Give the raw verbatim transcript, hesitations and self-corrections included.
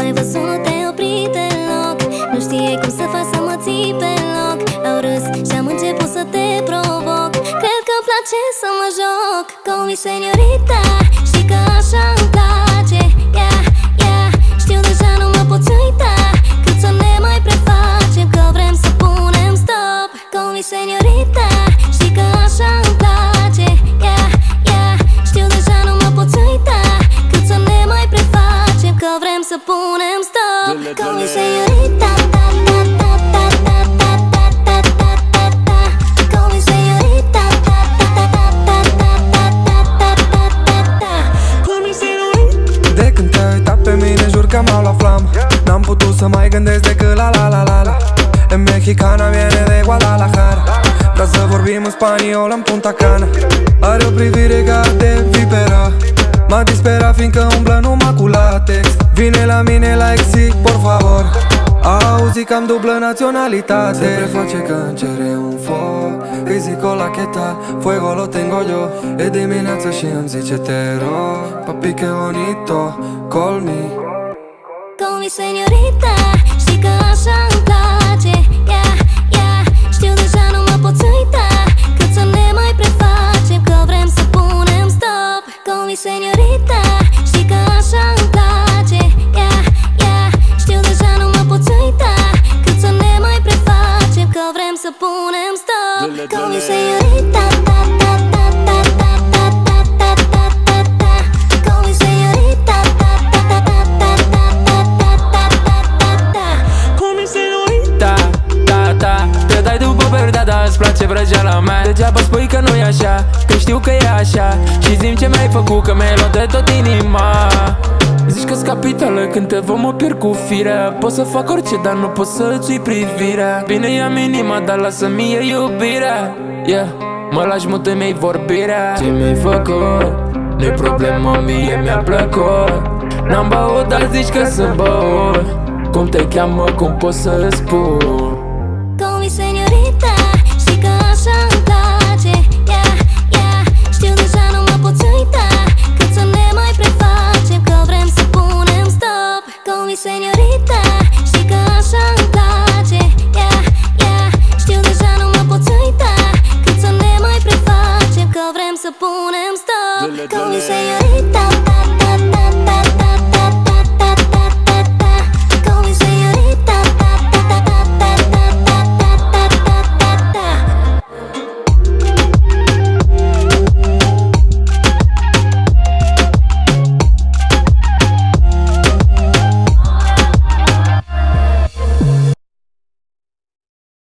mai văzut, nu te opri deloc. Nu știai cum să faci să mă ții pe loc. Au râs și-am început să te provoc. Cred că-mi place să mă joc. Call me señorita, știi că așa îmi place. Yeah, yeah, știu deja nu mă poți uita. Cât să ne mai prefacem, că vrem să punem stop. Call me señorita, știi că așa îmi place. Yeah, yeah, știu deja nu mă poți uita. Cât să ne mai prefacem, că vrem să punem stop. Call me señorita. M-au luat flamă, n-am putut să mai gândesc decât la la la la la. E mexicana, viene de Guadalajara. Vrea să vorbim în spaniol în Punta Cana. Are o privire ca de viperă. M-a disperat fiindcă umblă numai cu latex. Vine la mine la exit, por favor. Auzi că am dublă naționalitate. Se preface că îmi cere un foc. Îi zic o lacheta, fuego lo tengo yo. E dimineață și îmi zice te rog. Papi que bonito, call me. Call me señorita, știi că așa îmi place. Yeah, yeah, știu deja nu mă poți uita. Cât să ne mai prefacem, că vrem să punem stop. Call me señorita, știi că așa îmi place. Yeah, yeah, știu deja nu mă poți uita. Cât să ne mai prefacem, că vrem să punem stop. Call me señorita. Îți place vrăjeala mea. Degeaba spui că nu e așa, că știu că e așa. Și zi-mi ce mi-ai făcut, că mi-ai luat de tot inima. Zici că-s capitală, când te văd mă pierd cu firea. Pot să fac orice, dar nu pot să-ți ui privirea. Bine ia-mi inima, dar lasă-mi mie iubirea. Yeah, mă lași mult, îmi-ai vorbirea. Ce mi-ai făcut, nu-i problemă, mie mi-a plăcut. N-am băut, dar zici că sunt băut. Cum te cheamă, cum pot să-ți spun? Call me señorita, știi că așa îmi place. Yeah, yeah, știu deja nu mă poți uita. Cât să ne mai prefacem, că vrem să punem stop. Call me señorita, știi că așa îmi place. Yeah, yeah, știu deja nu mă poți uita. Cât să ne mai prefacem, că vrem să punem stop. Call me señorita.